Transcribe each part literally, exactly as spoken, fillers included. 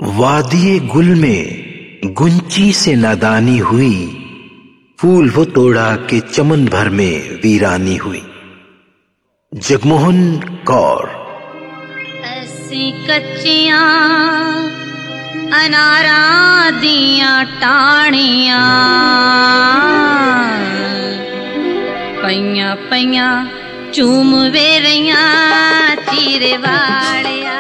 वादिये गुल में गुंची से नादानी हुई, फूल वो तोड़ा के चमन भर में वीरानी हुई। जगमोहन कौर। ऐसी कच्चियां अनारा दियां टाणियां, पईयां पईयां चूम वे रहियां चीरे वाड़िया।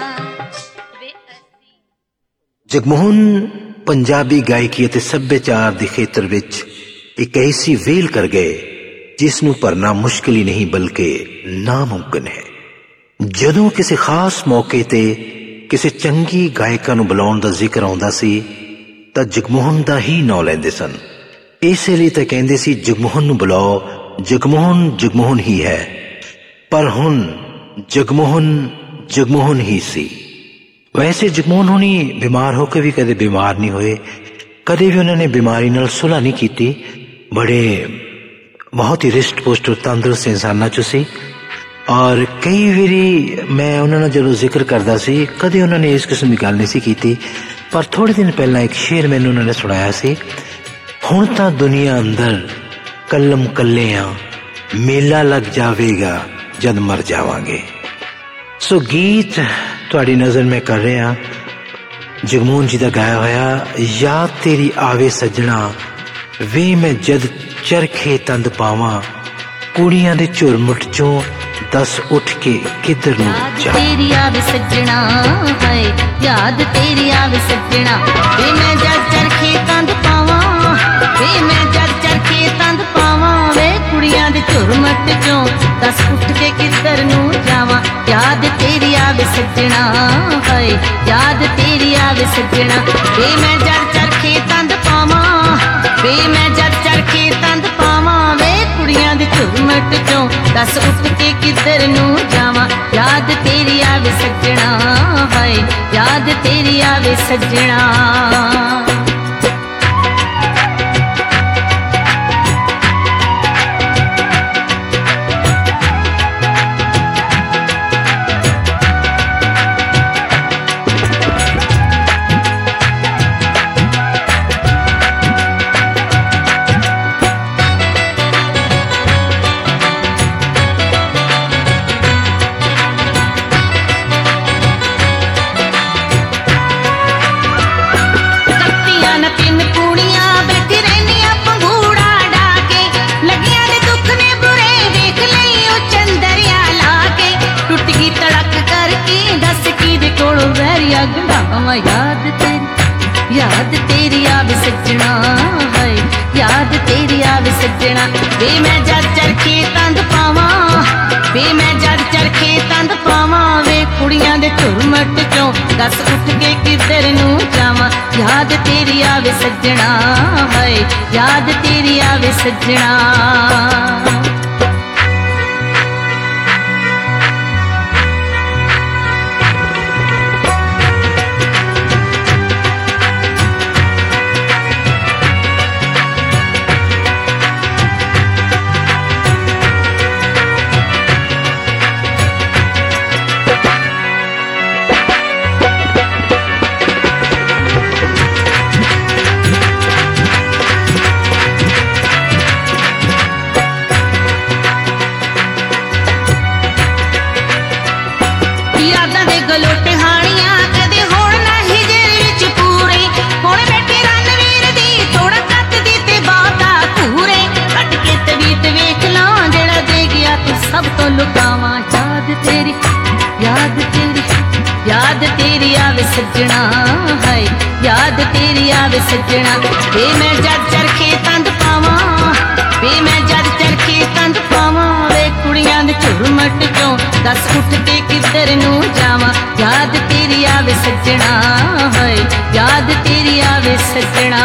जगमोहन पंजाबी गायकी ਅਤੇ ਸੱਭਿਆਚਾਰ ਦੇ ਖੇਤਰ ਵਿੱਚ ਇੱਕ ਐਸੀ ਵੇਲ ਕਰ ਗਏ ਜਿਸ ਨੂੰ ਭਰਨਾ ਮੁਸ਼ਕਿਲ ਹੀ ਨਹੀਂ ਬਲਕਿ ਨਾਮੁਮਕਿਨ ਹੈ। ਜਦੋਂ ਕਿਸੇ ਖਾਸ ਮੌਕੇ ਤੇ ਕਿਸੇ ਚੰਗੀ ਗਾਇਕਾ ਨੂੰ ਬੁਲਾਉਣ ਦਾ ਜ਼ਿਕਰ ਆਉਂਦਾ ਸੀ ਤਾਂ ਜਗਮੋਹਨ ਦਾ ਹੀ ਨਾਂ ਲੈਂਦੇ ਸਨ। ਇਸੇ ਲਈ ਤਾਂ ਕਹਿੰਦੇ ਸੀ ਜਗਮੋਹਨ ਨੂੰ ਬੁਲਾਓ, ਜਗਮੋਹਨ ਜਗਮੋਹਨ ਹੀ ਹੈ। ਪਰ ਹੁਣ ਜਗਮੋਹਨ ਜਗਮੋਹਨ ਹੀ ਸੀ। वैसे जगमोहन होनी बीमार होकर भी कदे बीमार नहीं होए, कदे भी उन्होंने बीमारी नाल सुलह नहीं की। बड़े बहुत ही रिस्ट पुष्ट तंदुरुस्त इंसाना चो सी। और कई बारी मैं उन्होंने जो जिक्र करता सी कदे उन्होंने इस किस्म की गल नहीं सी की। पर थोड़े दिन पहला एक शेर मैनू उन्होंने सुनाया सी, हुण तां दुनिया अंदर कलम कल्ले आ, मेला लग जावेगा जद मर जावांगे। सो गीत तुहाडी नज़र में कर रहा जगमोहन जी का गाया होया, याद तेरी आवे सजना वे मैं जद चरखे तंद पावां, कुड़ियां दे झुरमुट चों दस उठ के किधर नूं जा। तेरी आवे सजना है, याद तेरी आवे सजना वे मैं जद चरखे तंद पावां, वे मैं जद चरखे तंद पावां, वे कुड़ियां दे झुरमुट चों दस उठ के किधर नूं जावां। याद तेरी आवे सजना है, याद तेरी आवे सजना वे मैं जद चरखे तंद पावां, वे मैं जद चरखे तंद पावां, वे कुड़ियां दे झुरमुट चों दस उठ के किधर नूं जावां। याद तेरी आवे सजना है, याद तेरी आवे सजना। याद तेरी याद तेरी आवे सजना है, याद तेरी आवे सजना वे मैं जद चरखे तंद पावां, वे मैं जद चरखे तंद पावां, वे कुड़ियां दे झुरमुट चों दस उठ के किधर नूं जावां। याद तेरी आवे सजना है, याद तेरी आवे सजना। गलोटे हानियां कदे होण ना हिजर विच पूरे, हुण बैठे रणवीर दी थोड़ा कत दी ते बाता पूरे, कट के तवीत वेख ला जेड़ा दे गया तू सब तो लुकावां। याद तेरी याद तेरी याद तेरी आवे सजना है, याद तेरी आवे सजना वे मैं जद चरखे तंद पावां, वे मैं जद चरखे तंद पावां, वे कुड़ियां दे झुरमुट चों दस उठ के किधर नूं जावां। याद तेरी आवे सजना है, याद तेरी आवे सजना।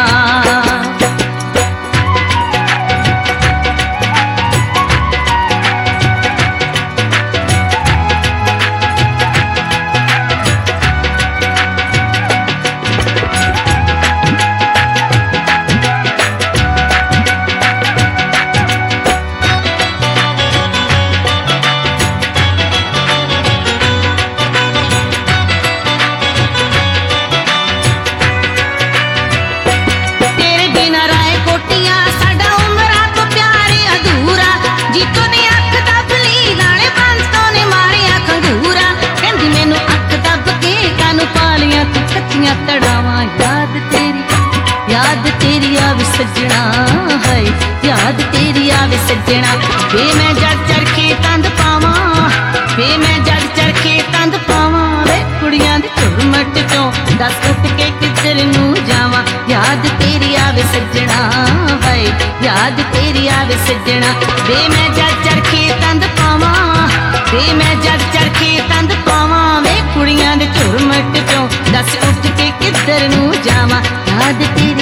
याद तेरी आवे सज्जणा वे मैं जड़ चरखे तंद पावां वे मैं जड़ चरखे तंद पावां वे कुड़ियां दे झुरमट चों दस उठ के किधर नूं जावां याद तेरी आवे सज्जणा हाय याद तेरी आवे सज्जणा वे मैं जड़ चरखे तंद पावां वे मैं जड़ चरखे तंद पावां वे कुड़ियां दे झुरमट चों दस उठ के किधर नूं जावां याद तेरी